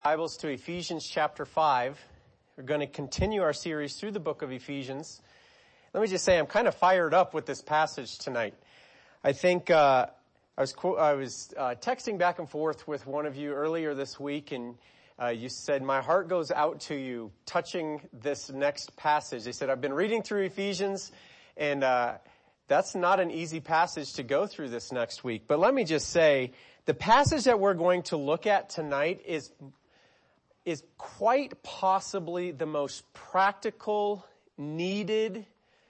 Bibles to Ephesians chapter 5. We're going to continue our series through the book of Ephesians. Let me just say I'm kind of fired up with this passage tonight. I think I was texting back and forth with one of you earlier this week, and you said, my heart goes out to you touching this next passage. They said, I've been reading through Ephesians, and that's not an easy passage to go through this next week. But let me just say, the passage that we're going to look at tonight is quite possibly the most practical, needed,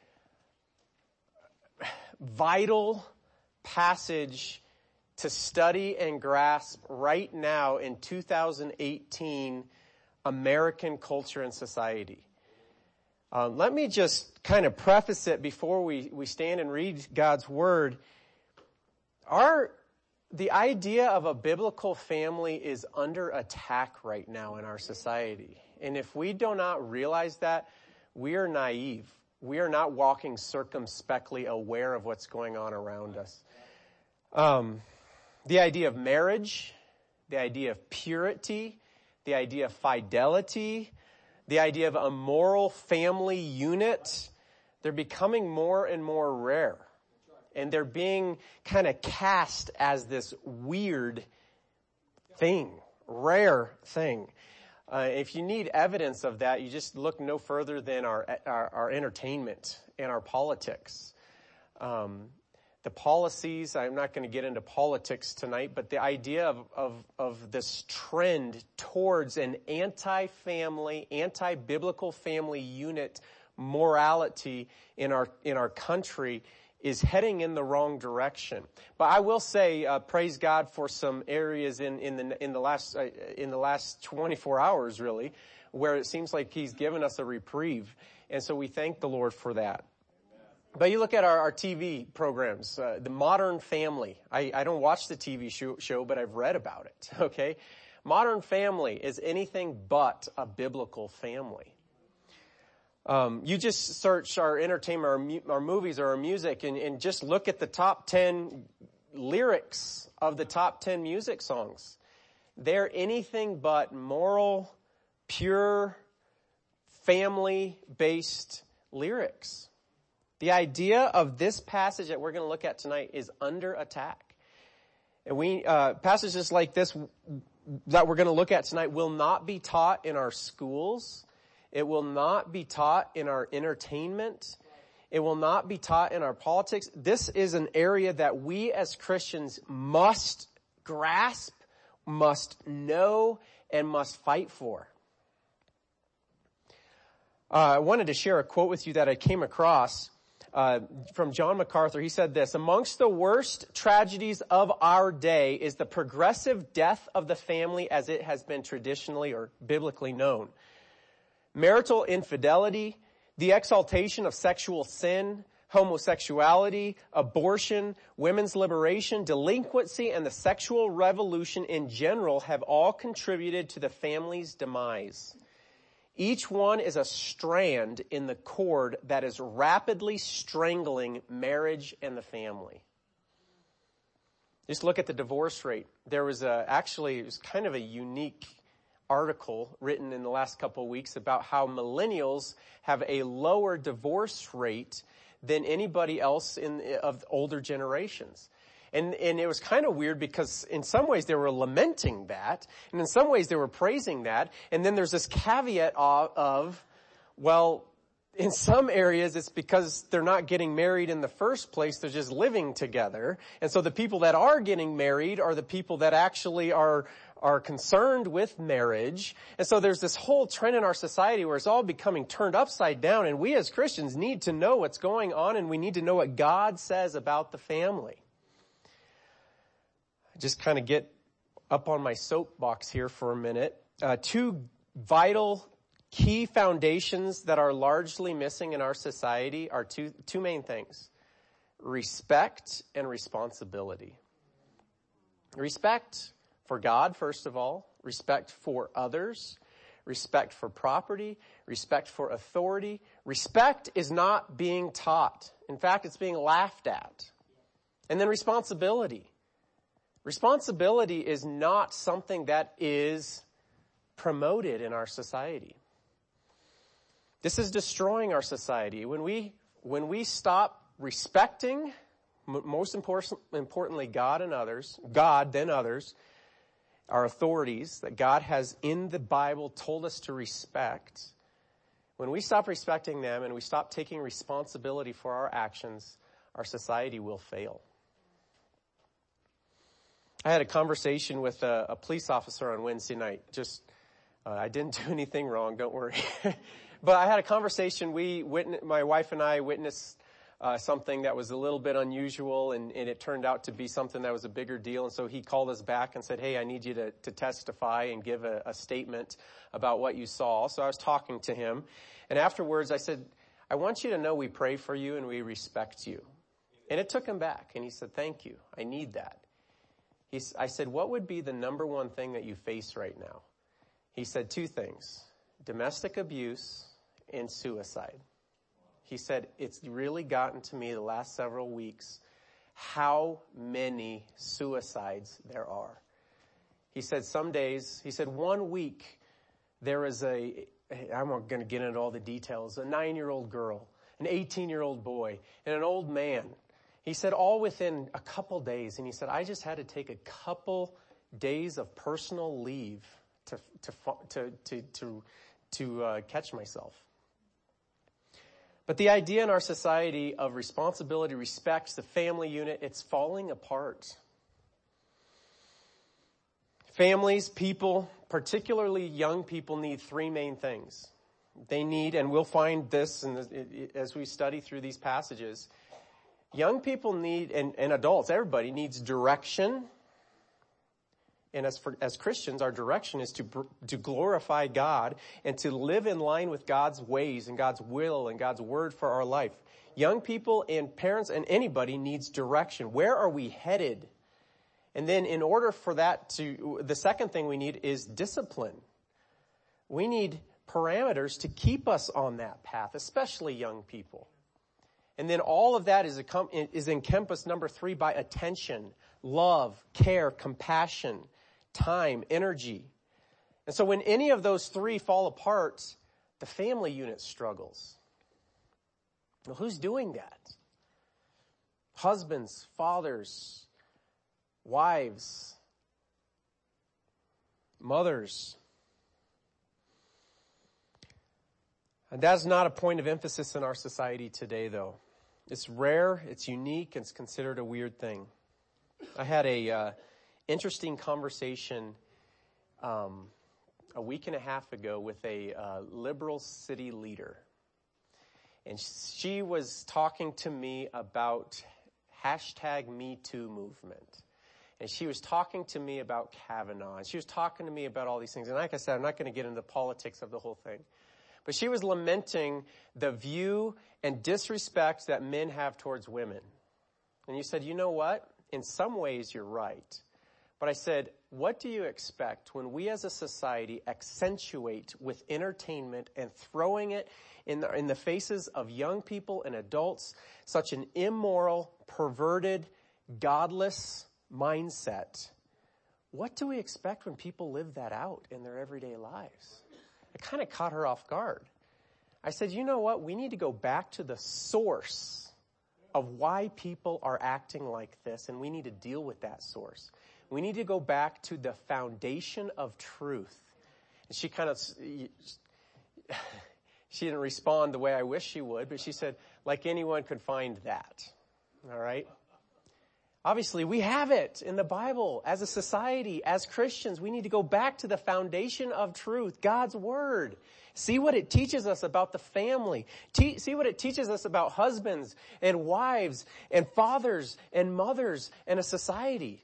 vital passage to study and grasp right now in 2018 American culture and society. Let me just kind of preface it before we stand and read God's Word. The idea of a biblical family is under attack right now in our society. And if we do not realize that, we are naive. We are not walking circumspectly aware of what's going on around us. The idea of marriage, the idea of purity, the idea of fidelity, the idea of a moral family unit, they're becoming more and more rare. And they're being kind of cast as this weird thing, rare thing. If you need evidence of that, you just look no further than our entertainment and our politics. The policies, I'm not going to get into politics tonight, but the idea of this trend towards an anti-family, anti-biblical family unit morality in our country is heading in the wrong direction. But I will say, praise God for some areas in the last 24 hours, really, where it seems like He's given us a reprieve, and so we thank the Lord for that. But you look at our TV programs, the Modern Family. I don't watch the TV show, but I've read about it. Okay, Modern Family is anything but a biblical family. You just search our entertainment, our movies, or our music, and just look at the top 10 lyrics of the top 10 music songs. They're anything but moral, pure, family-based lyrics. The idea of this passage that we're going to look at tonight is under attack. And passages like this that we're going to look at tonight will not be taught in our schools. It will not be taught in our entertainment. It will not be taught in our politics. This is an area that we as Christians must grasp, must know, and must fight for. I wanted to share a quote with you that I came across from John MacArthur. He said this: amongst the worst tragedies of our day is the progressive death of the family as it has been traditionally or biblically known. Marital infidelity, the exaltation of sexual sin, homosexuality, abortion, women's liberation, delinquency, and the sexual revolution in general have all contributed to the family's demise. Each one is a strand in the cord that is rapidly strangling marriage and the family. Just look at the divorce rate. There was it was kind of a unique article written in the last couple of weeks about how millennials have a lower divorce rate than anybody else of older generations. And it was kind of weird because in some ways they were lamenting that, and in some ways they were praising that. And then there's this caveat of, well, in some areas it's because they're not getting married in the first place, they're just living together. And so the people that are getting married are the people that actually are concerned with marriage. And so there's this whole trend in our society where it's all becoming turned upside down, and we as Christians need to know what's going on, and we need to know what God says about the family. Just kind of get up on my soapbox here for a minute. Two vital key foundations that are largely missing in our society are two main things: respect and responsibility. Respect for God, first of all, respect for others, respect for property, respect for authority. Respect is not being taught. In fact, it's being laughed at. And then responsibility. Responsibility is not something that is promoted in our society. This is destroying our society. When we stop respecting, most importantly, God, then others, our authorities that God has in the Bible told us to respect, when we stop respecting them and we stop taking responsibility for our actions, our society will fail. I had a conversation with a police officer on Wednesday night. I didn't do anything wrong, don't worry. But I had a conversation. My wife and I witnessed something that was a little bit unusual, and it turned out to be something that was a bigger deal. And so he called us back and said, hey, I need you to testify and give a statement about what you saw. So I was talking to him. And afterwards I said, I want you to know we pray for you and we respect you. And it took him back. And he said, thank you. I need that. I said, what would be the number one thing that you face right now? He said 2 things, domestic abuse and suicide. He said, it's really gotten to me the last several weeks how many suicides there are. He said some days, 1 week, there is I'm not going to get into all the details, a 9-year-old girl, an 18-year-old boy, and an old man. He said all within a couple days, and he said, I just had to take a couple days of personal leave to catch myself. But the idea in our society of responsibility, respect, the family unit, it's falling apart. Families, people, particularly young people, need 3 main things. They need, and we'll find this as we study through these passages, young people need, and adults, everybody needs direction. And as Christians, our direction is to glorify God and to live in line with God's ways and God's will and God's word for our life. Young people and parents and anybody needs direction. Where are we headed? And then in order for that the second thing we need is discipline. We need parameters to keep us on that path, especially young people. And then all of that is encompassed, number 3, by attention, love, care, compassion, time, energy. And so when any of those 3 fall apart, the family unit struggles. Well, who's doing that? Husbands, fathers, wives, mothers. And that's not a point of emphasis in our society today, though. It's rare, it's unique, and it's considered a weird thing. I had a interesting conversation a week and a half ago with a liberal city leader. And she was talking to me about #MeToo movement. And she was talking to me about Kavanaugh. And she was talking to me about all these things. And like I said, I'm not going to get into the politics of the whole thing. But she was lamenting the view and disrespect that men have towards women. And you said, you know what? In some ways, you're right. But I said, what do you expect when we as a society accentuate with entertainment and throwing it in the faces of young people and adults such an immoral, perverted, godless mindset? What do we expect when people live that out in their everyday lives? It kind of caught her off guard. I said, you know what? We need to go back to the source of why people are acting like this, and we need to deal with that source. We need to go back to the foundation of truth. And she she didn't respond the way I wish she would, but she said, like anyone could find that. All right? Obviously, we have it in the Bible. As a society, as Christians, we need to go back to the foundation of truth, God's Word. See what it teaches us about the family. See what it teaches us about husbands and wives and fathers and mothers and a society.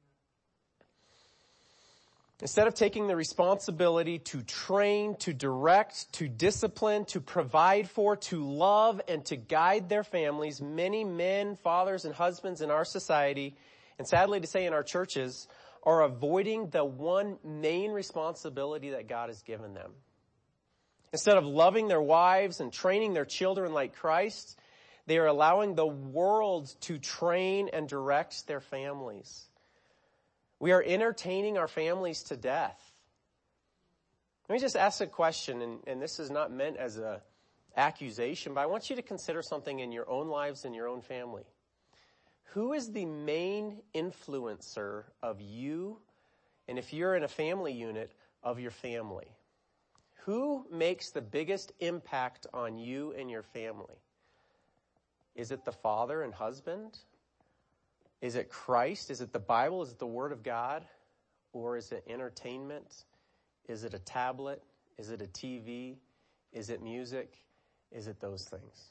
Instead of taking the responsibility to train, to direct, to discipline, to provide for, to love, and to guide their families, many men, fathers, and husbands in our society, and sadly to say in our churches, are avoiding the one main responsibility that God has given them. Instead of loving their wives and training their children like Christ, they are allowing the world to train and direct their families. We are entertaining our families to death. Let me just ask a question, and this is not meant as an accusation, but I want you to consider something in your own lives and your own family. Who is the main influencer of you, and if you're in a family unit, of your family? Who makes the biggest impact on you and your family? Is it the father and husband? Is it Christ? Is it the Bible? Is it the Word of God? Or is it entertainment? Is it a tablet? Is it a TV? Is it music? Is it those things?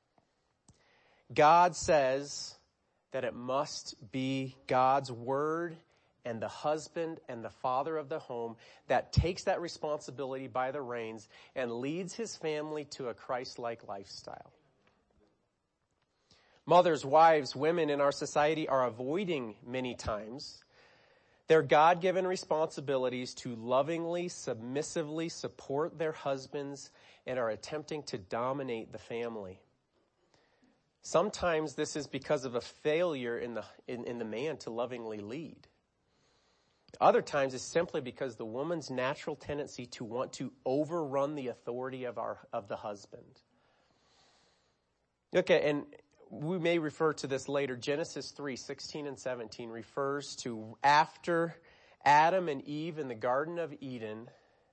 God says that it must be God's Word and the husband and the father of the home that takes that responsibility by the reins and leads his family to a Christ-like lifestyle. Mothers, wives, women in our society are avoiding many times their God-given responsibilities to lovingly, submissively support their husbands and are attempting to dominate the family. Sometimes this is because of a failure in the man to lovingly lead. Other times it's simply because the woman's natural tendency to want to overrun the authority of the husband. Okay, and we may refer to this later. Genesis 3:16 and 17 refers to after Adam and Eve in the Garden of Eden.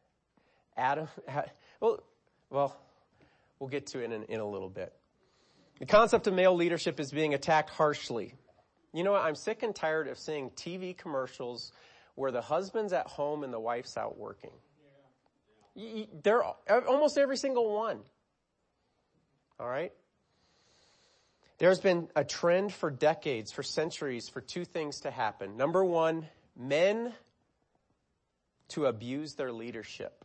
We'll get to it in a little bit. The concept of male leadership is being attacked harshly. You know what? I'm sick and tired of seeing TV commercials where the husband's at home and the wife's out working. They're almost every single one. All right? There's been a trend for decades, for centuries, for two things to happen. Number one, men to abuse their leadership.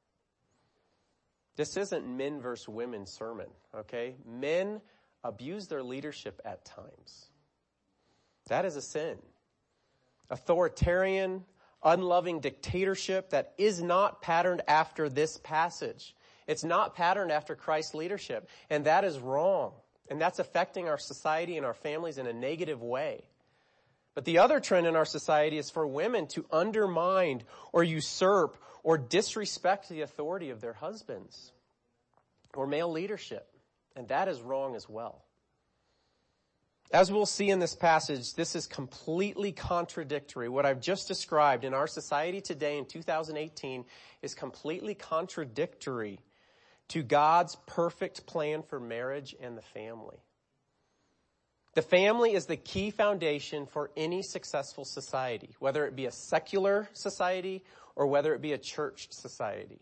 This isn't men versus women sermon, okay? Men abuse their leadership at times. That is a sin. Authoritarian, unloving dictatorship that is not patterned after this passage. It's not patterned after Christ's leadership, and that is wrong. And that's affecting our society and our families in a negative way. But the other trend in our society is for women to undermine or usurp or disrespect the authority of their husbands or male leadership. And that is wrong as well. As we'll see in this passage, this is completely contradictory. What I've just described in our society today in 2018 is completely contradictory to God's perfect plan for marriage and the family. The family is the key foundation for any successful society, whether it be a secular society or whether it be a church society.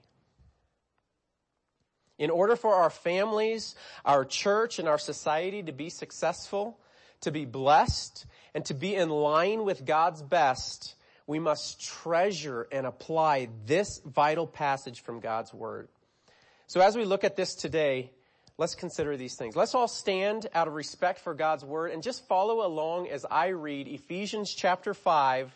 In order for our families, our church, and our society to be successful, to be blessed, and to be in line with God's best, we must treasure and apply this vital passage from God's Word. So as we look at this today, let's consider these things. Let's all stand out of respect for God's Word and just follow along as I read Ephesians chapter 5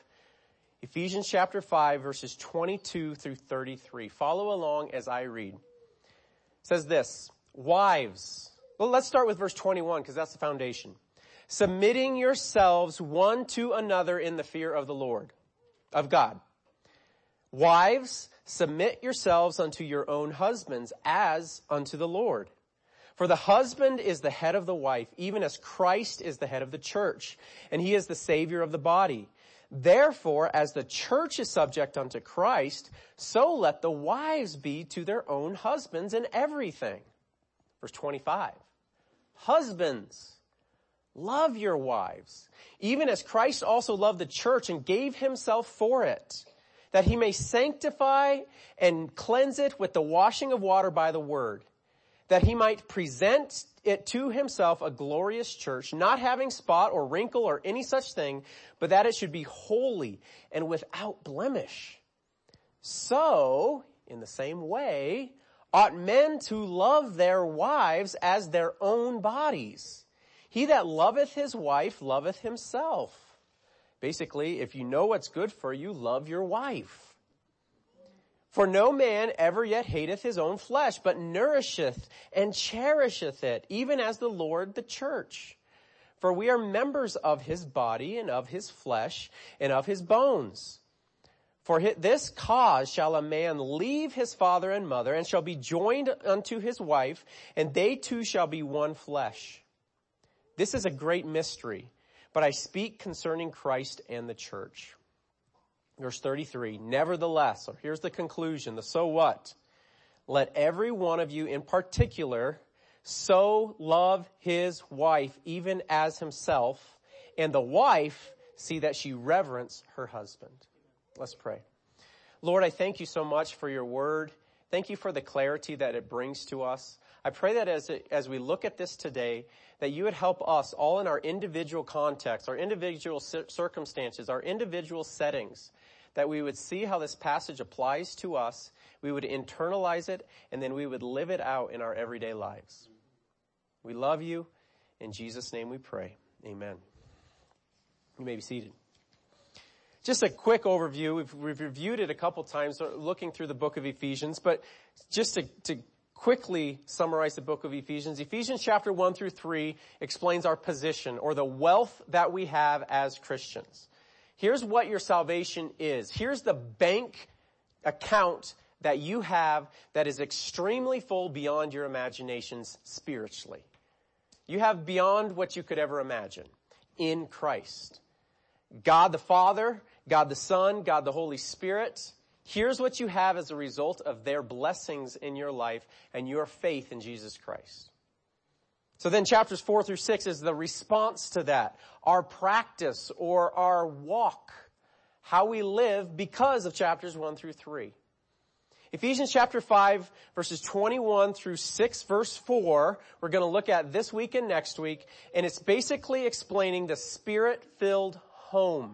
verses 22 through 33. Follow along as I read. It says this, wives. Well, let's start with verse 21 because that's the foundation. Submitting yourselves one to another in the fear of the Lord, of God. Wives, submit yourselves unto your own husbands as unto the Lord. For the husband is the head of the wife, even as Christ is the head of the church, and he is the Savior of the body. Therefore, as the church is subject unto Christ, so let the wives be to their own husbands in everything. Verse 25. Husbands, love your wives, even as Christ also loved the church and gave himself for it, that he may sanctify and cleanse it with the washing of water by the word, that he might present it to himself a glorious church, not having spot or wrinkle or any such thing, but that it should be holy and without blemish. So, in the same way, ought men to love their wives as their own bodies. He that loveth his wife loveth himself. Basically, if you know what's good for you, love your wife. For no man ever yet hateth his own flesh, but nourisheth and cherisheth it, even as the Lord the church. For we are members of his body and of his flesh and of his bones. For this cause shall a man leave his father and mother, and shall be joined unto his wife, and they two shall be one flesh. This is a great mystery, but I speak concerning Christ and the church. Verse 33, nevertheless, so here's the conclusion, the so what? Let every one of you in particular so love his wife, even as himself, and the wife see that she reverence her husband. Let's pray. Lord, I thank you so much for your word. Thank you for the clarity that it brings to us. I pray that as we look at this today, that you would help us all in our individual contexts, our individual circumstances, our individual settings, that we would see how this passage applies to us, we would internalize it, and then we would live it out in our everyday lives. We love you. In Jesus' name we pray. Amen. You may be seated. Just a quick overview. We've reviewed it a couple times looking through the book of Ephesians, but just to quickly summarize the book of Ephesians. Ephesians chapter 1 through 3 explains our position or the wealth that we have as Christians. Here's what your salvation is. Here's the bank account that you have that is extremely full beyond your imaginations spiritually. You have beyond what you could ever imagine in Christ. God the Father, God the Son, God the Holy Spirit. Here's what you have as a result of their blessings in your life and your faith in Jesus Christ. So then chapters 4 through 6 is the response to that. Our practice or our walk. How we live because of chapters 1 through 3. Ephesians chapter 5 verses 21 through 6 verse 4 we're going to look at this week and next week. And it's basically explaining the Spirit-filled home.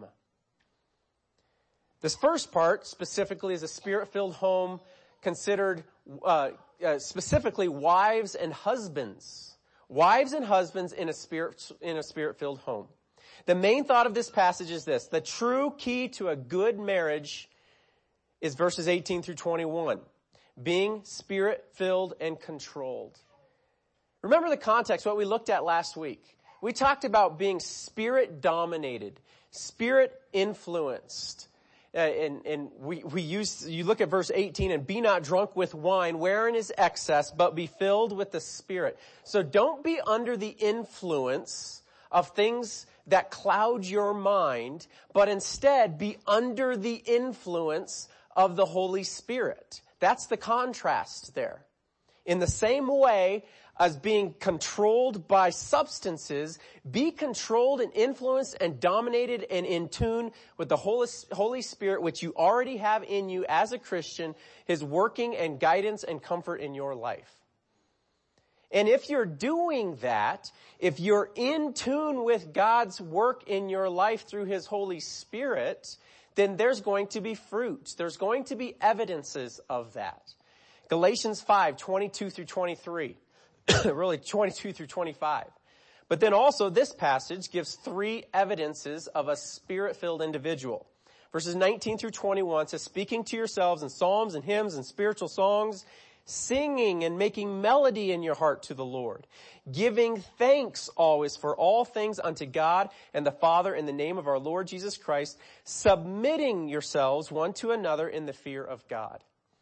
This first part specifically is a Spirit-filled home considered specifically wives and husbands. Wives and husbands in a Spirit-filled home. The main thought of this passage is this. The true key to a good marriage is verses 18 through 21. Being Spirit-filled and controlled. Remember the context, what we looked at last week. We talked about being Spirit-dominated, Spirit-influenced. And you look at verse 18, and be not drunk with wine, wherein is excess, but be filled with the Spirit. So don't be under the influence of things that cloud your mind, but instead be under the influence of the Holy Spirit. That's the contrast there. In the same way as being controlled by substances, be controlled and influenced and dominated and in tune with the Holy Spirit, which you already have in you as a Christian, His working and guidance and comfort in your life. And if you're doing that, if you're in tune with God's work in your life through His Holy Spirit, then there's going to be fruit. There's going to be evidences of that. Galatians 5, 22 through 23. Really 22 through 25. But then also this passage gives 3 evidences of a Spirit-filled individual. Verses 19 through 21 says, speaking to yourselves in psalms and hymns and spiritual songs, singing and making melody in your heart to the Lord, giving thanks always for all things unto God and the Father in the name of our Lord Jesus Christ, submitting yourselves one to another in the fear of God.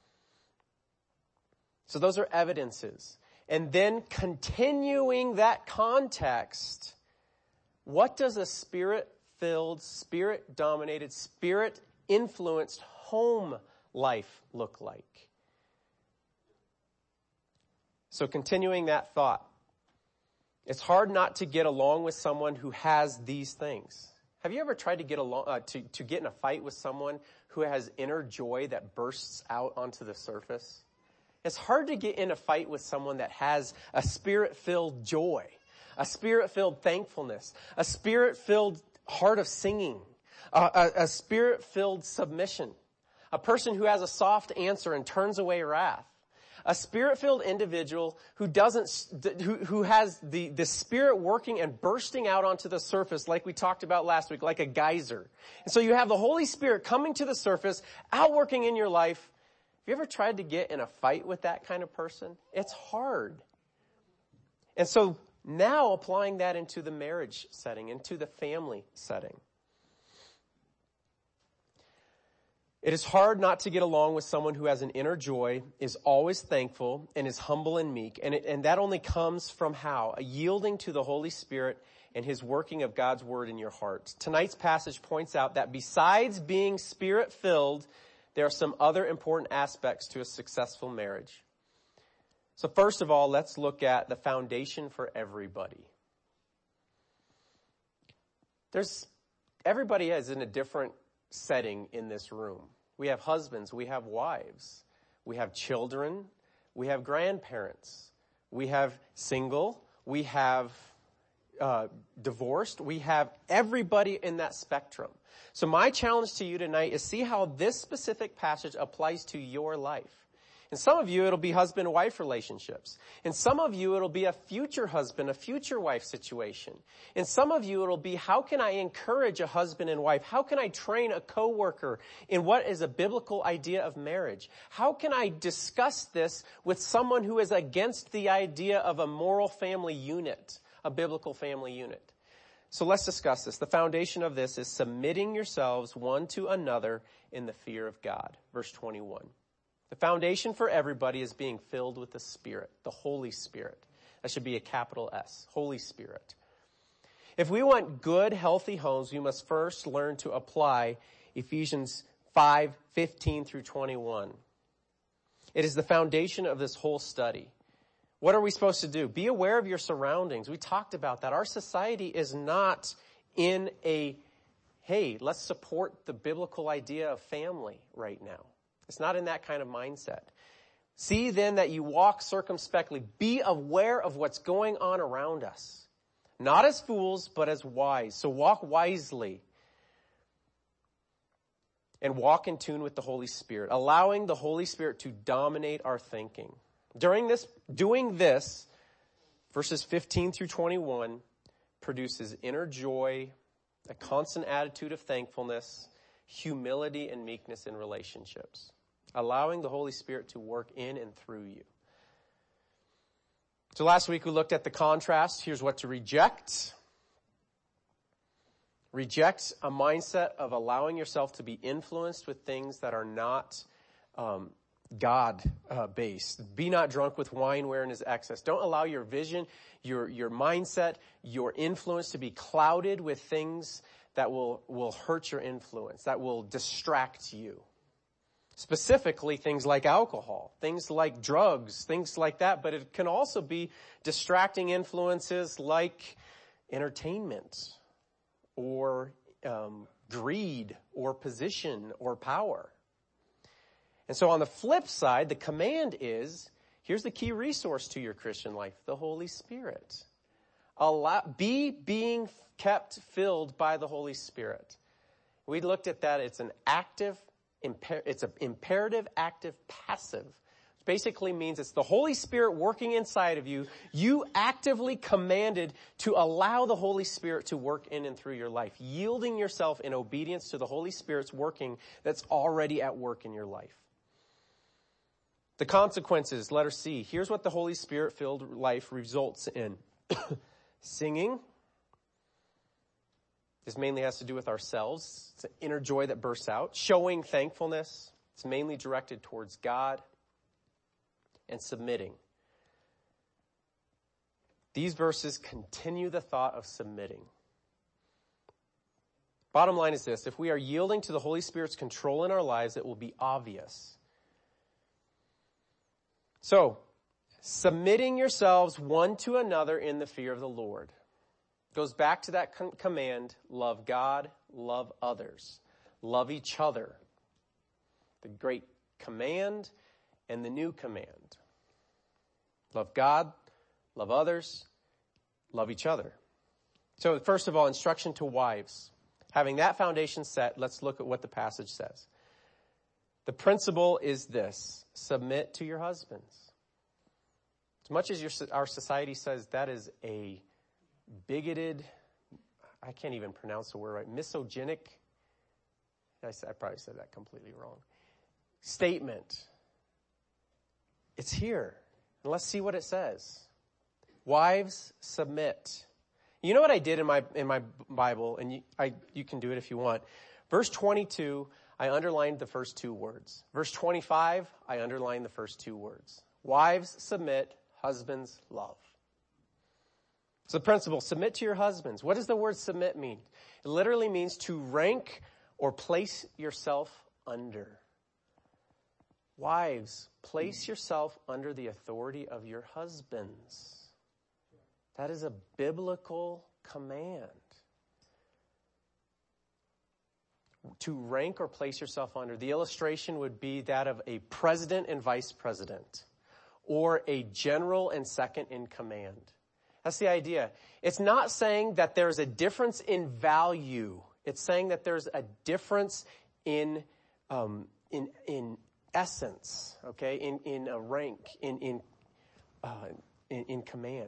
So those are evidences. And then continuing that context, what does a Spirit-filled, Spirit-dominated, Spirit-influenced home life look like? So continuing that thought, it's hard not to get along with someone who has these things. Have you ever tried to get along to get in a fight with someone who has inner joy that bursts out onto the surface? It's hard to get in a fight with someone that has a Spirit-filled joy, a Spirit-filled thankfulness, a Spirit-filled heart of singing, a Spirit-filled submission, a person who has a soft answer and turns away wrath, a Spirit-filled individual who has the Spirit working and bursting out onto the surface like we talked about last week, like a geyser. And so you have the Holy Spirit coming to the surface, outworking in your life. Have you ever tried to get in a fight with that kind of person? It's hard. And so now applying that into the marriage setting, into the family setting. It is hard not to get along with someone who has an inner joy, is always thankful, and is humble and meek. And that only comes from how? A yielding to the Holy Spirit and his working of God's word in your heart. Tonight's passage points out that besides being Spirit-filled, there are some other important aspects to a successful marriage. So first of all, let's look at the foundation for everybody. Everybody is in a different setting in this room. We have husbands, we have wives, we have children, we have grandparents, we have single, we have divorced, we have everybody in that spectrum. So my challenge to you tonight is see how this specific passage applies to your life. In some of you, it'll be husband-wife relationships. In some of you, it'll be a future husband, a future wife situation. In some of you, it'll be how can I encourage a husband and wife? How can I train a coworker in what is a biblical idea of marriage? How can I discuss this with someone who is against the idea of a moral family unit, a biblical family unit? So let's discuss this. The foundation of this is submitting yourselves one to another in the fear of God. Verse 21. The foundation for everybody is being filled with the Spirit, the Holy Spirit. That should be a capital S, Holy Spirit. If we want good, healthy homes, we must first learn to apply Ephesians 5:15 through 21. It is the foundation of this whole study. What are we supposed to do? Be aware of your surroundings. We talked about that. Our society is not in hey, let's support the biblical idea of family right now. It's not in that kind of mindset. See then that you walk circumspectly. Be aware of what's going on around us. Not as fools, but as wise. So walk wisely. And walk in tune with the Holy Spirit. Allowing the Holy Spirit to dominate our thinking. Doing this, verses 15 through 21, produces inner joy, a constant attitude of thankfulness, humility, and meekness in relationships. Allowing the Holy Spirit to work in and through you. So last week we looked at the contrast. Here's what to reject. Reject a mindset of allowing yourself to be influenced with things that are not God-based. Be not drunk with wine wherein is excess. Don't allow your vision, your mindset, your influence to be clouded with things that will hurt your influence, that will distract you. Specifically, things like alcohol, things like drugs, things like that. But it can also be distracting influences like entertainment or greed or position or power. And so on the flip side, the command is, here's the key resource to your Christian life, the Holy Spirit. Be being kept filled by the Holy Spirit. We looked at that. It's an imperative, active, passive. It basically means it's the Holy Spirit working inside of you. You actively commanded to allow the Holy Spirit to work in and through your life, yielding yourself in obedience to the Holy Spirit's working that's already at work in your life. The consequences, letter C. Here's what the Holy Spirit-filled life results in. Singing. This mainly has to do with ourselves. It's an inner joy that bursts out. Showing thankfulness. It's mainly directed towards God. And submitting. These verses continue the thought of submitting. Bottom line is this. If we are yielding to the Holy Spirit's control in our lives, it will be obvious. So, submitting yourselves one to another in the fear of the Lord. Goes back to that command, love God, love others, love each other. The great command and the new command. Love God, love others, love each other. So first of all, instruction to wives. Having that foundation set, let's look at what the passage says. The principle is this: submit to your husbands. As much as our society says that is a bigoted, I can't even pronounce the word right, misogynic, I probably said that completely wrong, statement. It's here. And let's see what it says. Wives, submit. You know what I did in my Bible, and you can do it if you want. Verse 22, I underlined the first two words. Verse 25, I underlined the first two words. Wives, submit. Husbands, love. So the principle, submit to your husbands. What does the word submit mean? It literally means to rank or place yourself under. Wives, place yourself under the authority of your husbands. That is a biblical command. To rank or place yourself under. The illustration would be that of a president and vice president, or a general and second in command. That's the idea. It's not saying that there's a difference in value. It's saying that there's a difference in essence, okay, in a rank, in command.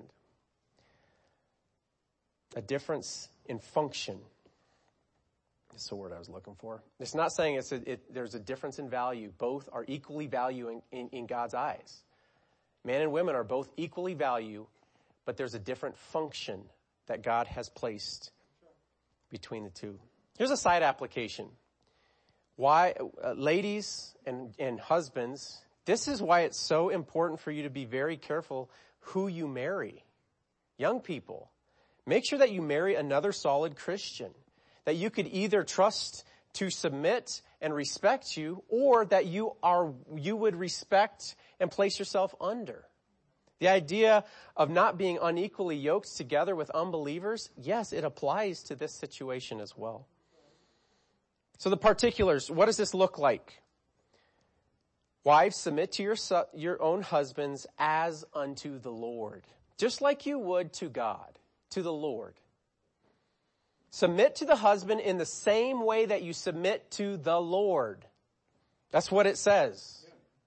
A difference in function. That's the word I was looking for. It's not saying there's a difference in value. Both are equally valuing in God's eyes. Men and women are both equally value, but there's a different function that God has placed between the two. Here's a side application. Why, ladies and husbands, this is why it's so important for you to be very careful who you marry. Young people, make sure that you marry another solid Christian, that you could either trust to submit and respect you, or that you would respect and place yourself under. The idea of not being unequally yoked together with unbelievers, yes, it applies to this situation as well. So the particulars, what does this look like? Wives, submit to your own husbands as unto the Lord, just like you would to God, to the Lord. Submit to the husband in the same way that you submit to the Lord. That's what it says.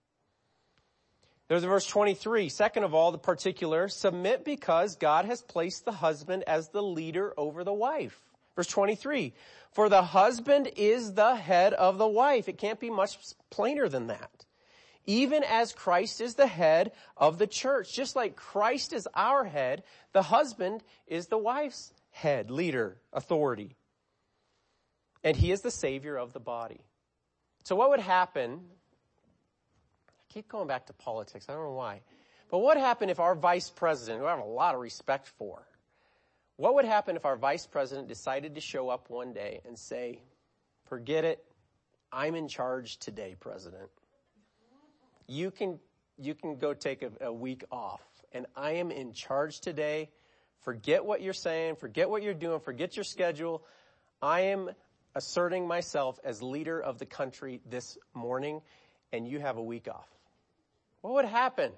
There's verse 23. Second of all, the particular, submit because God has placed the husband as the leader over the wife. Verse 23, for the husband is the head of the wife. It can't be much plainer than that. Even as Christ is the head of the church. Just like Christ is our head, the husband is the wife's head, leader, authority. And he is the Savior of the body. So what would happen, I keep going back to politics, I don't know why, but what would happen if our vice president, who I have a lot of respect for, what would happen if our vice president decided to show up one day and say, forget it, I'm in charge today, President. You can go take a week off, and I am in charge today. Forget what you're saying, forget what you're doing, forget your schedule. I am asserting myself as leader of the country this morning, and you have a week off. What would happen?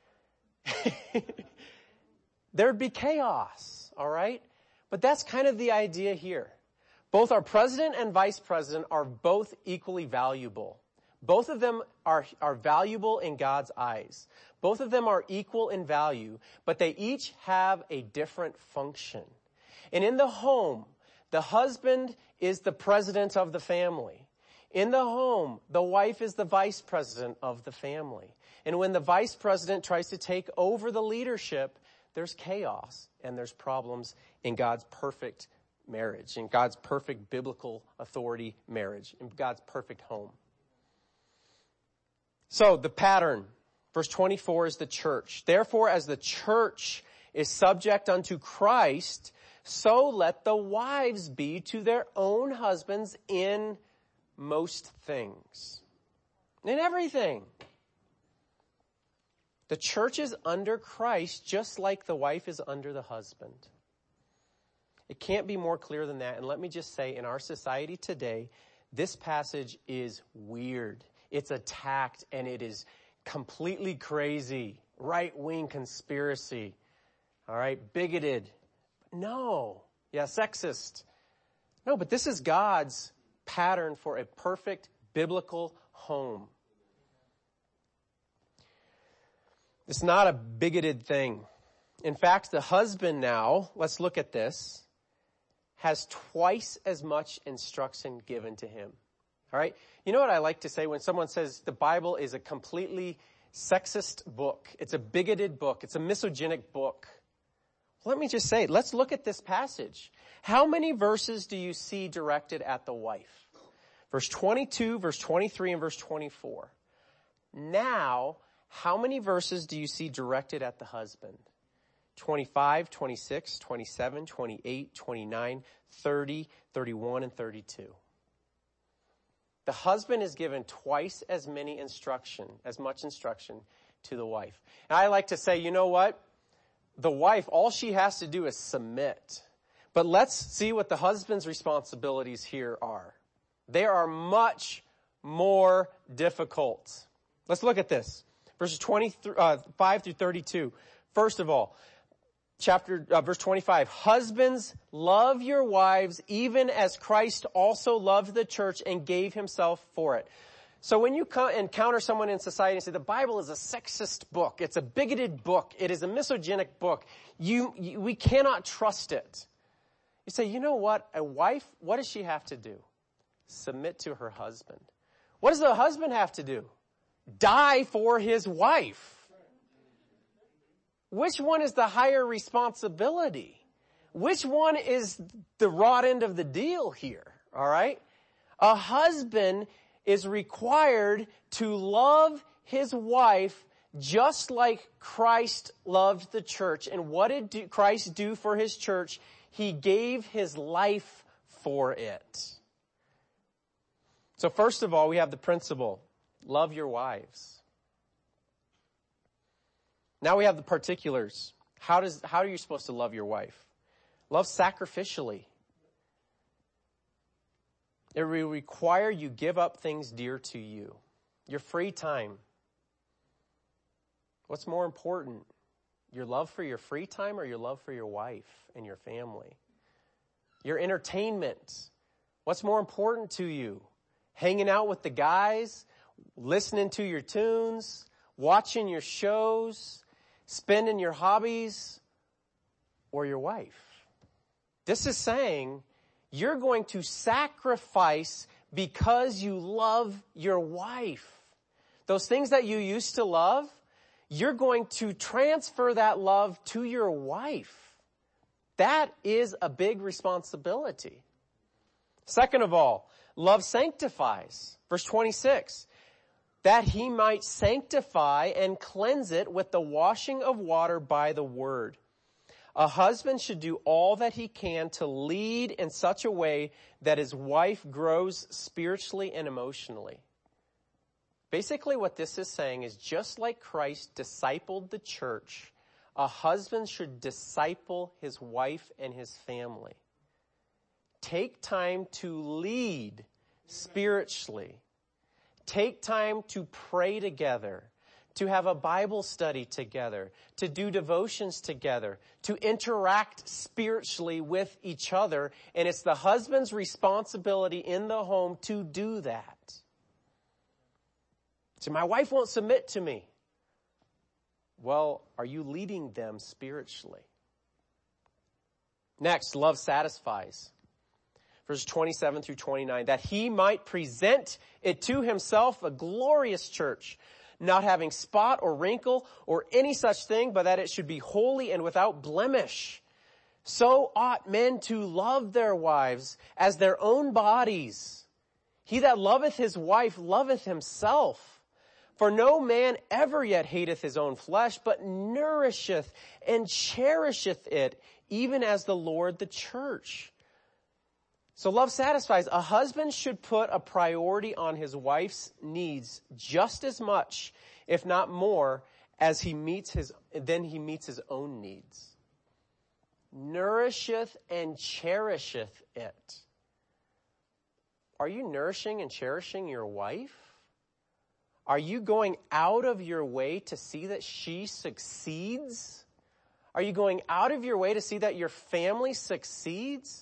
There'd be chaos, all right? But that's kind of the idea here. Both our president and vice president are both equally valuable. Both of them are valuable in God's eyes. Both of them are equal in value, but they each have a different function. And in the home, the husband is the president of the family. In the home, the wife is the vice president of the family. And when the vice president tries to take over the leadership, there's chaos and there's problems in God's perfect marriage, in God's perfect biblical authority marriage, in God's perfect home. So the pattern, verse 24 is the church. Therefore, as the church is subject unto Christ, so let the wives be to their own husbands in most things. In everything. The church is under Christ just like the wife is under the husband. It can't be more clear than that. And let me just say, in our society today, this passage is weird. It's attacked and it is completely crazy. Right-wing conspiracy. All right, bigoted. No. Yeah, sexist. No, but this is God's pattern for a perfect biblical home. It's not a bigoted thing. In fact, the husband now, let's look at this, has twice as much instruction given to him. All right? You know what I like to say when someone says the Bible is a completely sexist book, it's a bigoted book, it's a misogynic book. Let me just say, let's look at this passage. How many verses do you see directed at the wife? Verse 22, verse 23, and verse 24. Now, how many verses do you see directed at the husband? 25, 26, 27, 28, 29, 30, 31, and 32. The husband is given twice as much instruction to the wife. And I like to say, you know what? The wife, all she has to do is submit. But let's see what the husband's responsibilities here are. They are much more difficult. Let's look at this. Verses 25 through 32. First of all, verse 25. Husbands, love your wives even as Christ also loved the church and gave himself for it. So when you encounter someone in society and say the Bible is a sexist book, it's a bigoted book, it is a misogynic book, we cannot trust it. You say, you know what? A wife, what does she have to do? Submit to her husband. What does the husband have to do? Die for his wife. Which one is the higher responsibility? Which one is the raw end of the deal here? All right? A husband is required to love his wife just like Christ loved the church. And what did Christ do for his church? He gave his life for it. So first of all, we have the principle, love your wives. Now we have the particulars. How are you supposed to love your wife? Love sacrificially. It will require you give up things dear to you. Your free time. What's more important? Your love for your free time or your love for your wife and your family? Your entertainment. What's more important to you? Hanging out with the guys, listening to your tunes, watching your shows, spending your hobbies, or your wife? This is saying you're going to sacrifice because you love your wife. Those things that you used to love, you're going to transfer that love to your wife. That is a big responsibility. Second of all, love sanctifies. Verse 26. That he might sanctify and cleanse it with the washing of water by the word. A husband should do all that he can to lead in such a way that his wife grows spiritually and emotionally. Basically what this is saying is just like Christ discipled the church, a husband should disciple his wife and his family. Take time to lead spiritually. Take time to pray together, to have a Bible study together, to do devotions together, to interact spiritually with each other. And it's the husband's responsibility in the home to do that. So my wife won't submit to me. Well, are you leading them spiritually? Next, love satisfies. Verses 27 through 29, that he might present it to himself a glorious church, not having spot or wrinkle or any such thing, but that it should be holy and without blemish. So ought men to love their wives as their own bodies. He that loveth his wife loveth himself. For no man ever yet hateth his own flesh, but nourisheth and cherisheth it, even as the Lord the church. So love satisfies. A husband should put a priority on his wife's needs just as much, if not more, as he meets his own needs. Nourisheth and cherisheth it. Are you nourishing and cherishing your wife? Are you going out of your way to see that she succeeds? Are you going out of your way to see that your family succeeds?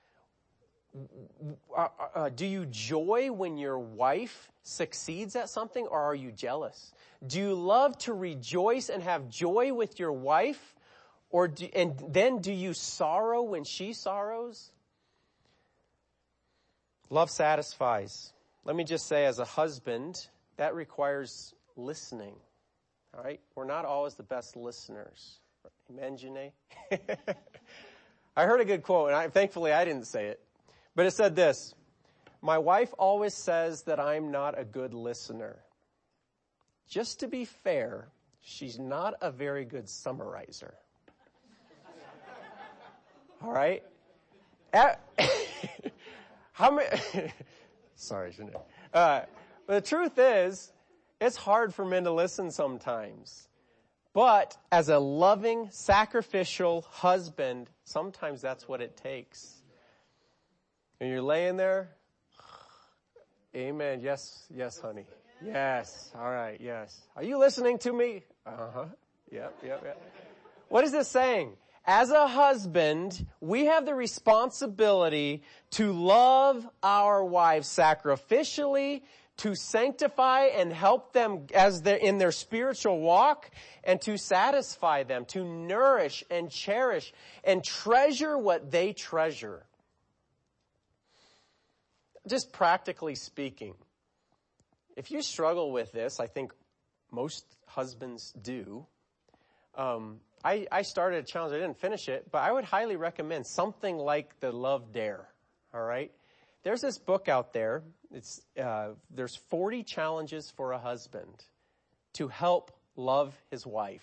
Do you joy when your wife succeeds at something, or are you jealous? Do you love to rejoice and have joy with your wife, and then do you sorrow when she sorrows? Love satisfies. Let me just say, as a husband, that requires listening. All right? We're not always the best listeners. Amen, Janae? I heard a good quote, and thankfully I didn't say it. But it said this: My wife always says that I'm not a good listener. Just to be fair, she's not a very good summarizer. All right? How many? Sorry, Jeanette. But the truth is, it's hard for men to listen sometimes. But as a loving, sacrificial husband, sometimes that's what it takes. And you're laying there. Amen. Yes, honey. Yes. All right. Yes. Are you listening to me? Uh-huh. Yep. What is this saying? As a husband, we have the responsibility to love our wives sacrificially, to sanctify and help them as they're in their spiritual walk, and to satisfy them, to nourish and cherish and treasure what they treasure. Just practically speaking, if you struggle with this, I think most husbands do. I started a challenge. I didn't finish it, but I would highly recommend something like the Love Dare. All right? There's this book out there. There's 40 challenges for a husband to help love his wife.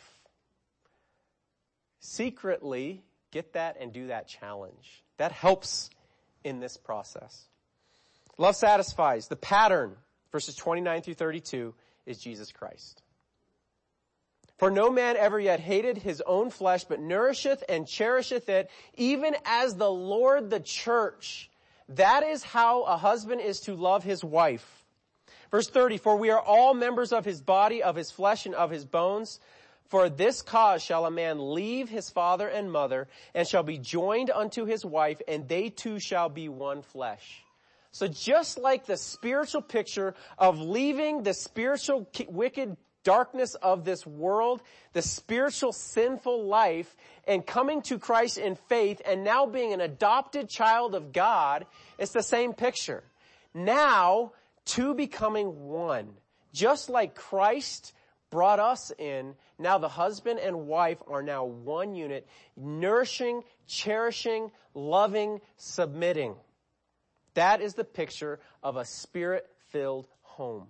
Secretly, get that and do that challenge. That helps in this process. Love satisfies. The pattern, verses 29 through 32, is Jesus Christ. For no man ever yet hated his own flesh, but nourisheth and cherisheth it, even as the Lord the church. That is how a husband is to love his wife. Verse 30, for we are all members of his body, of his flesh, and of his bones. For this cause shall a man leave his father and mother, and shall be joined unto his wife, and they two shall be one flesh. So just like the spiritual picture of leaving the spiritual wicked darkness of this world, the spiritual sinful life, and coming to Christ in faith, and now being an adopted child of God, it's the same picture. Now, two becoming one. Just like Christ brought us in, now the husband and wife are now one unit, nourishing, cherishing, loving, submitting. That is the picture of a spirit-filled home.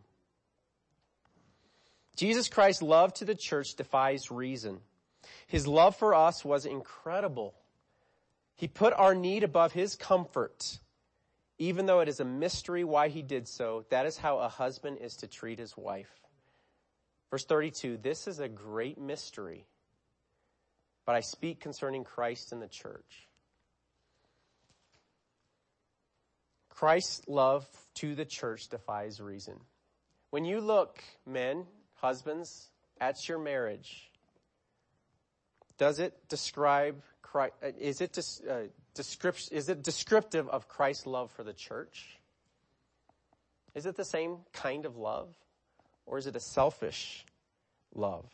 Jesus Christ's love to the church defies reason. His love for us was incredible. He put our need above his comfort. Even though it is a mystery why he did so, that is how a husband is to treat his wife. Verse 32, this is a great mystery, but I speak concerning Christ and the church. Christ's love to the church defies reason. When you look, men, husbands, at your marriage, does it describe Christ? Is it descriptive of Christ's love for the church? Is it the same kind of love, or is it a selfish love?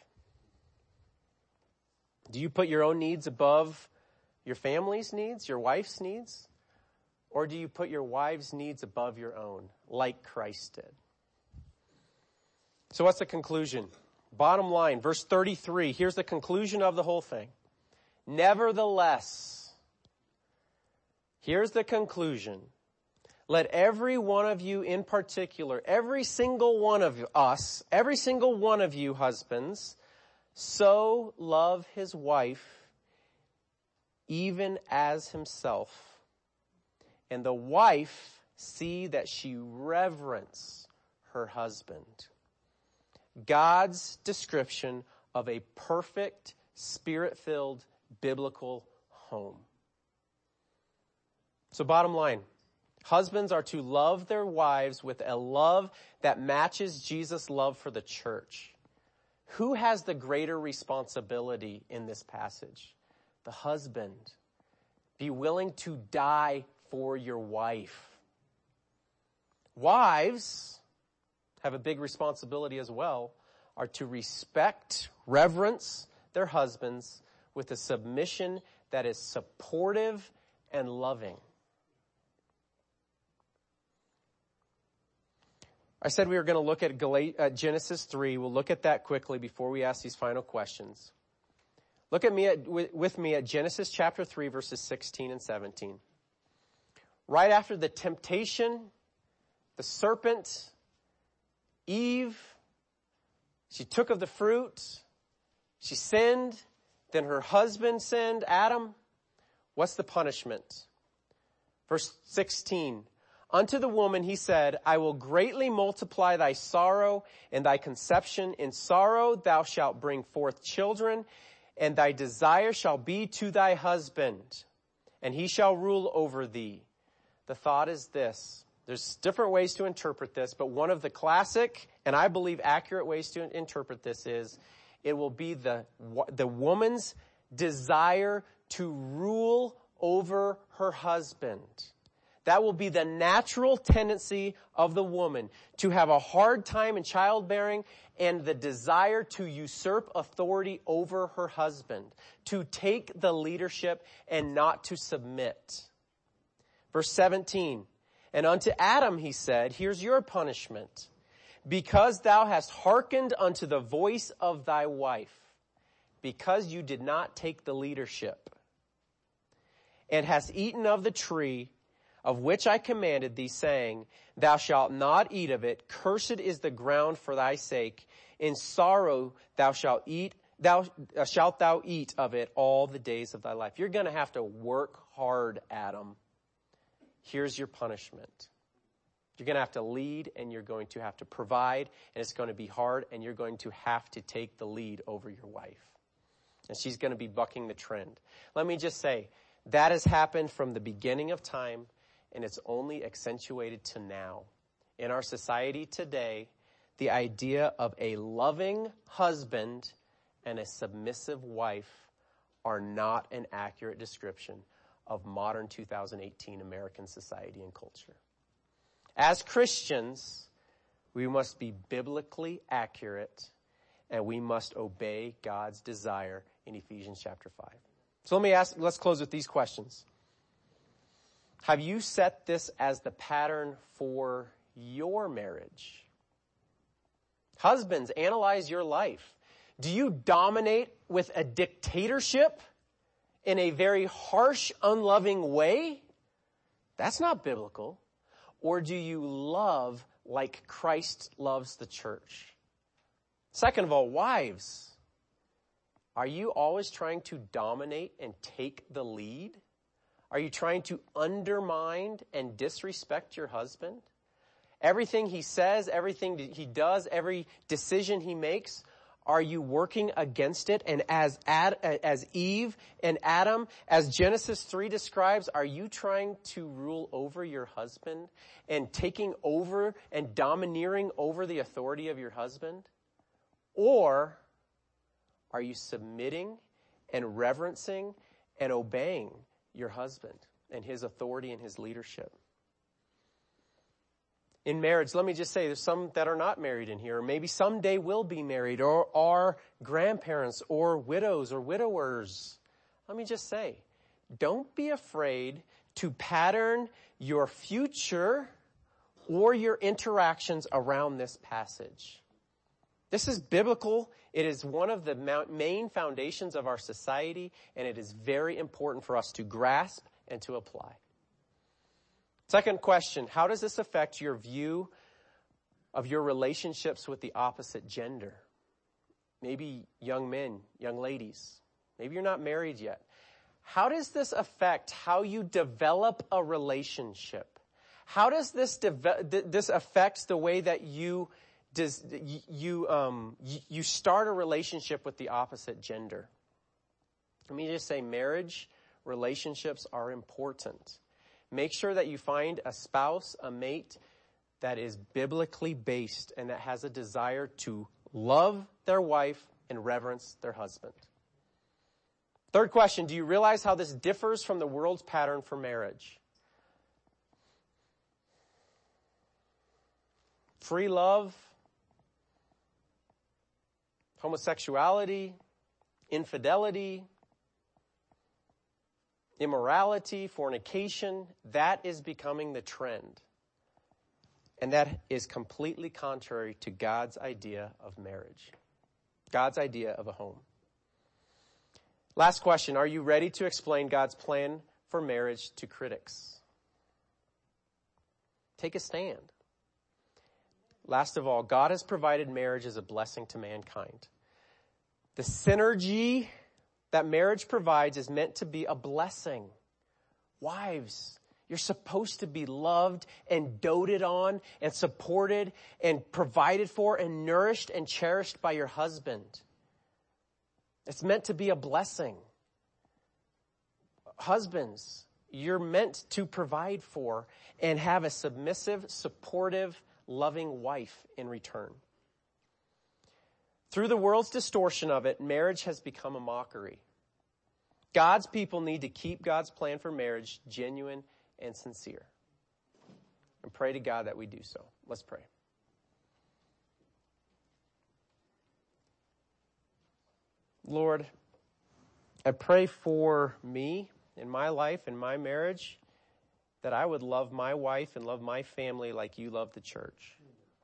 Do you put your own needs above your family's needs, your wife's needs? Or do you put your wife's needs above your own, like Christ did? So what's the conclusion? Bottom line, verse 33, here's the conclusion of the whole thing. Nevertheless, here's the conclusion. Let every one of you in particular, every single one of us, every single one of you husbands, so love his wife even as himself. And the wife see that she reverence her husband. God's description of a perfect, spirit-filled, biblical home. So bottom line, husbands are to love their wives with a love that matches Jesus' love for the church. Who has the greater responsibility in this passage? The husband. Be willing to die for your wife. Wives have a big responsibility as well, are to respect, reverence their husbands with a submission that is supportive and loving. I said we were going to look at Genesis 3. We'll look at that quickly before we ask these final questions. Look at with me at Genesis chapter 3, verses 16 and 17. Right after the temptation the serpent, Eve, she took of the fruit, she sinned, then her husband sinned, Adam. What's the punishment? Verse 16, unto the woman he said, I will greatly multiply thy sorrow and thy conception. In sorrow thou shalt bring forth children, and thy desire shall be to thy husband, and he shall rule over thee. The thought is this. There's different ways to interpret this, but one of the classic, and I believe accurate ways to interpret this is, it will be the woman's desire to rule over her husband. That will be the natural tendency of the woman, to have a hard time in childbearing and the desire to usurp authority over her husband, to take the leadership and not to submit. Verse 17, and unto Adam he said, here's your punishment. Because thou hast hearkened unto the voice of thy wife, because you did not take the leadership, and hast eaten of the tree of which I commanded thee, saying, thou shalt not eat of it. Cursed is the ground for thy sake. In sorrow shalt thou eat of it all the days of thy life. You're going to have to work hard, Adam. Here's your punishment. You're going to have to lead, and you're going to have to provide, and it's going to be hard, and you're going to have to take the lead over your wife. And she's going to be bucking the trend. Let me just say, that has happened from the beginning of time, and it's only accentuated to now. In our society today, the idea of a loving husband and a submissive wife are not an accurate description of modern 2018 American society and culture. As Christians, we must be biblically accurate, and we must obey God's desire in Ephesians chapter 5. So let's close with these questions. Have you set this as the pattern for your marriage? Husbands, analyze your life. Do you dominate with a dictatorship in a very harsh, unloving way? That's not biblical. Or do you love like Christ loves the church? Second of all, wives, are you always trying to dominate and take the lead? Are you trying to undermine and disrespect your husband? Everything he says, everything he does, every decision he makes, are you working against it? And as Eve and Adam, as Genesis 3 describes, are you trying to rule over your husband and taking over and domineering over the authority of your husband? Or are you submitting and reverencing and obeying your husband and his authority and his leadership? In marriage, let me just say, there's some that are not married in here, or maybe someday will be married, or are grandparents, or widows, or widowers. Let me just say, don't be afraid to pattern your future or your interactions around this passage. This is biblical. It is one of the main foundations of our society, and it is very important for us to grasp and to apply. Second question, how does this affect your view of your relationships with the opposite gender? Maybe young men, young ladies. Maybe you're not married yet. How does this affect how you develop a relationship? How does this affect the way that you start a relationship with the opposite gender? Let me just say, marriage relationships are important. Make sure that you find a spouse, a mate, that is biblically based and that has a desire to love their wife and reverence their husband. Third question, do you realize how this differs from the world's pattern for marriage? Free love, homosexuality, infidelity, immorality, fornication, that is becoming the trend. And that is completely contrary to God's idea of marriage, God's idea of a home. Last question, are you ready to explain God's plan for marriage to critics? Take a stand. last of all, God has provided marriage as a blessing to mankind. The synergy that marriage provides is meant to be a blessing. Wives, you're supposed to be loved and doted on and supported and provided for and nourished and cherished by your husband. It's meant to be a blessing. Husbands, you're meant to provide for and have a submissive, supportive, loving wife in return. Through the world's distortion of it, marriage has become a mockery. God's people need to keep God's plan for marriage genuine and sincere. And pray to God that we do so. Let's pray. Lord, I pray for me in my life, in my marriage, that I would love my wife and love my family like you love the church.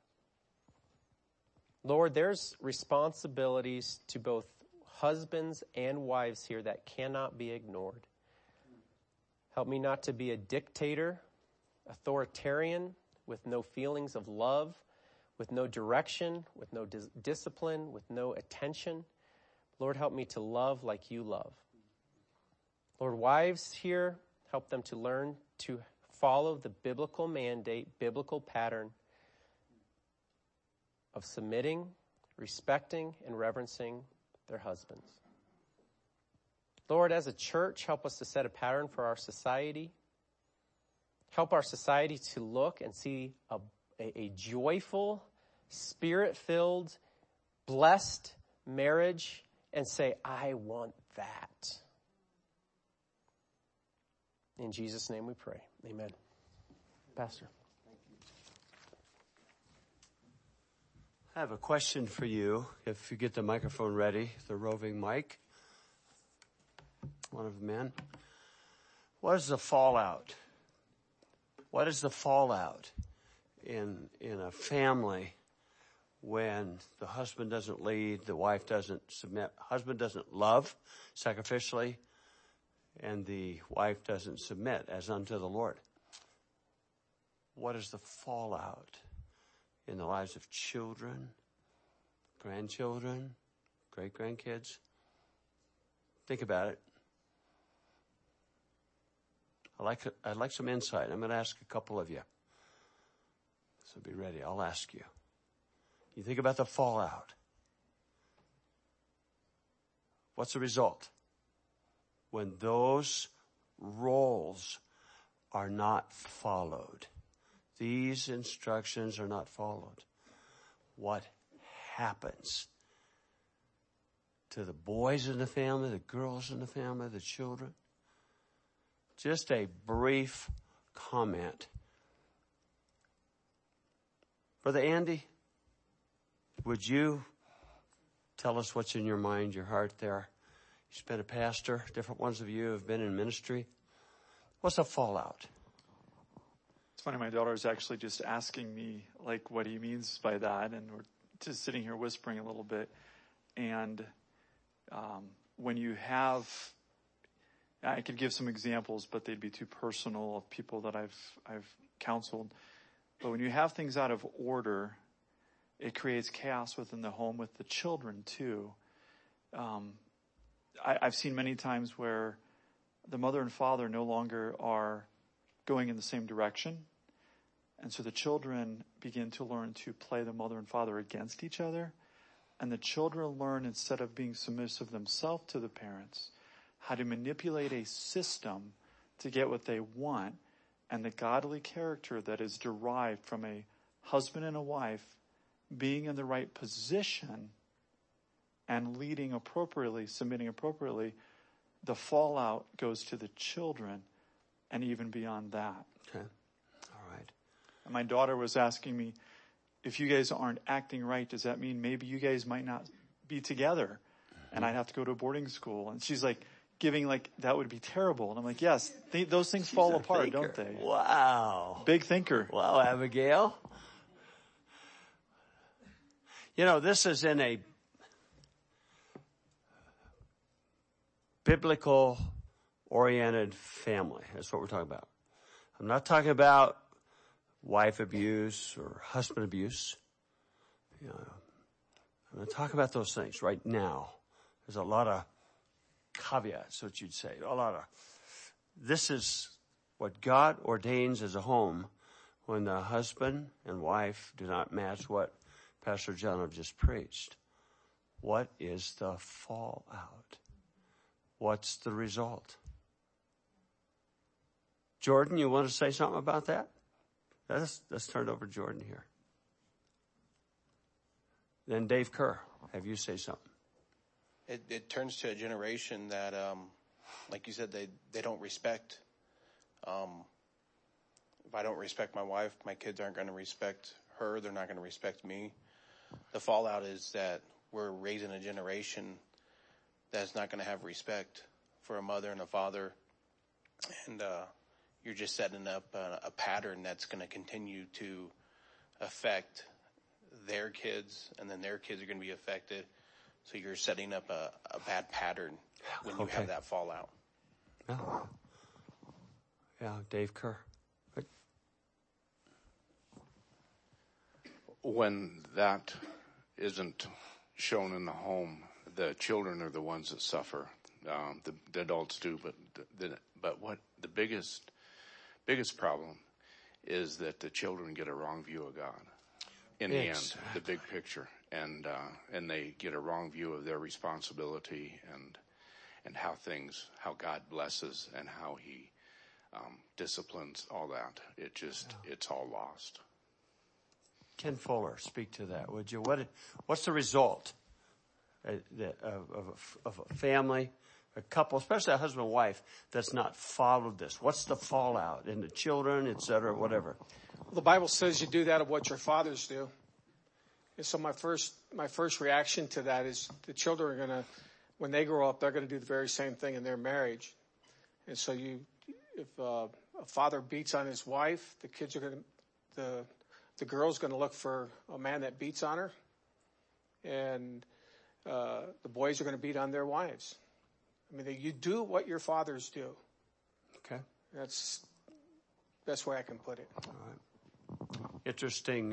Lord, there's responsibilities to both husbands and wives here that cannot be ignored. Help me not to be a dictator, authoritarian, with no feelings of love, with no direction, with no discipline, with no attention. Lord, help me to love like you love. Lord, wives here, help them to learn to follow the biblical mandate, biblical pattern of submitting, respecting, and reverencing their husbands. Lord, as a church, help us to set a pattern for our society. Help our society to look and see a joyful, spirit-filled, blessed marriage and say, I want that. In Jesus' name we pray. Amen. Pastor. I have a question for you. If you get the microphone ready, the roving mic. One of the men. What is the fallout? What is the fallout in a family when the husband doesn't lead, the wife doesn't submit, husband doesn't love sacrificially, and the wife doesn't submit as unto the Lord? What is the fallout in the lives of children, grandchildren, great-grandkids? Think about it. I'd like some insight. I'm going to ask a couple of you. So be ready. I'll ask you. You think about the fallout. What's the result? When those roles are not followed, these instructions are not followed, what happens to the boys in the family, the girls in the family, the children? Just a brief comment. Brother Andy, would you tell us what's in your mind, your heart there? You've been a pastor. Different ones of you have been in ministry. What's the fallout? It's funny, my daughter is actually just asking me, like, what he means by that, and we're just sitting here whispering a little bit. And when you have, I could give some examples, but they'd be too personal of people that I've counseled. But when you have things out of order, it creates chaos within the home with the children too. I've seen many times where the mother and father no longer are going in the same direction. And so the children begin to learn to play the mother and father against each other. And the children learn, instead of being submissive themselves to the parents, how to manipulate a system to get what they want. And the godly character that is derived from a husband and a wife being in the right position and leading appropriately, submitting appropriately, the fallout goes to the children and even beyond that. Okay. All right. And my daughter was asking me, if you guys aren't acting right, does that mean maybe you guys might not be together? And I'd have to go to a boarding school. And she's like, giving like, that would be terrible. And I'm like, yes, those things fall apart, thinker. don't they? Wow. Big thinker. Wow, Abigail. You know, this is in a biblical-oriented family. That's what we're talking about. I'm not talking about wife abuse or husband abuse. I'm going to talk about those things right now. There's a lot of caveats, what you'd say. This is what God ordains as a home when the husband and wife do not match what Pastor John have just preached. What is the fallout? What's the result? Jordan, you want to say something about that? Let's turn it over to Jordan here. Then Dave Kerr, have you say something. It turns to a generation that, like you said, they don't respect. If I don't respect my wife, my kids aren't going to respect her. They're not going to respect me. The fallout is that we're raising a generation that's not going to have respect for a mother and a father. And you're just setting up a pattern that's going to continue to affect their kids, and then their kids are going to be affected. So you're setting up a bad pattern when you have that fallout. Yeah, Dave Kerr. Good. When that isn't shown in the home, the children are the ones that suffer. The adults do, but what the biggest problem is that the children get a wrong view of God. In the end, the big picture, and they get a wrong view of their responsibility and how God blesses and how He disciplines, all that. It's all lost. Ken Fuller, speak to that, would you? What's the result of a family, a couple, especially a husband and wife, that's not followed this? What's the fallout in the children, et cetera, whatever? Well, the Bible says you do that of what your fathers do. And so my first reaction to that is the children are going to, when they grow up, they're going to do the very same thing in their marriage. And so if a father beats on his wife, the kids are going to, the girl's going to look for a man that beats on her, and the boys are going to beat on their wives. I mean, you do what your fathers do. Okay. That's the best way I can put it. All right. Interesting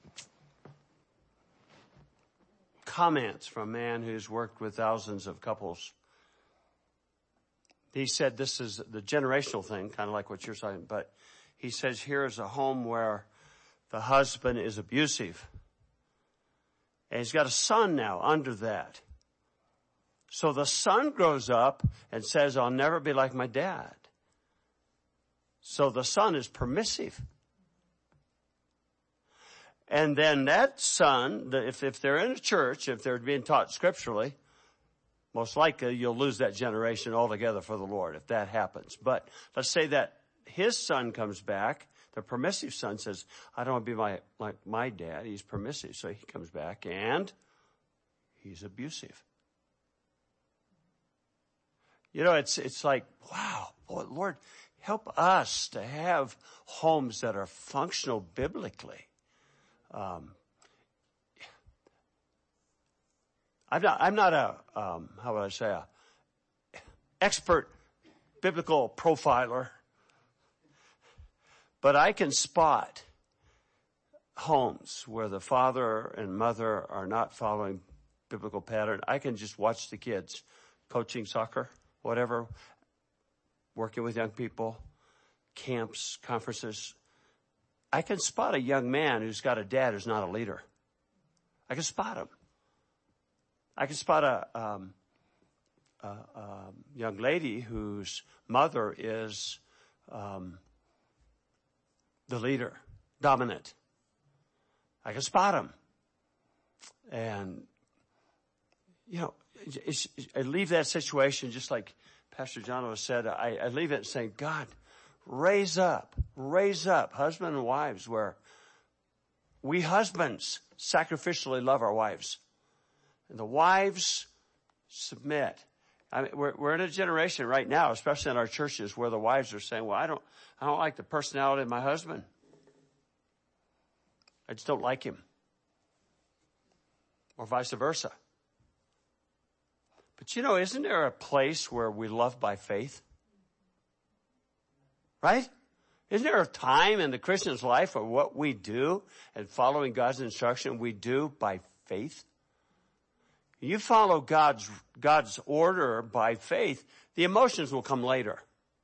comments from a man who's worked with thousands of couples. He said this is the generational thing, kind of like what you're saying, but he says here is a home where the husband is abusive. And he's got a son now under that. So the son grows up and says, I'll never be like my dad. So the son is permissive. And then that son, if they're in a church, if they're being taught scripturally, most likely you'll lose that generation altogether for the Lord if that happens. But let's say that his son comes back. The permissive son says, I don't want to be like my dad. He's permissive. So he comes back and he's abusive. You know, it's like, wow, boy, Lord, help us to have homes that are functional biblically. I'm not a how would I say, a expert biblical profiler, but I can spot homes where the father and mother are not following biblical pattern. I can just watch the kids coaching soccer, whatever, working with young people, camps, conferences. I can spot a young man who's got a dad who's not a leader. I can spot him. I can spot a young lady whose mother is the leader, dominant. I can spot him. And, you know, I leave that situation just like Pastor John has said. I leave it saying, God, raise up, husband and wives, where we husbands sacrificially love our wives. And the wives submit. I mean, we're in a generation right now, especially in our churches, where the wives are saying, well, I don't like the personality of my husband. I just don't like him. Or vice versa. But you know, isn't there a place where we love by faith? Right? Isn't there a time in the Christian's life where what we do and following God's instruction we do by faith? You follow God's order by faith, the emotions will come later.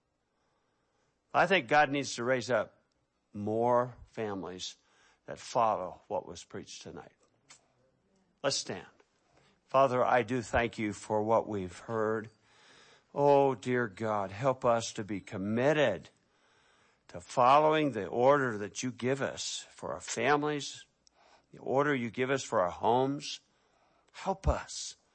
I think God needs to raise up more families that follow what was preached tonight. Let's stand. Father, I do thank you for what we've heard. Oh, dear God, help us to be committed to following the order that you give us for our families, the order you give us for our homes. Help us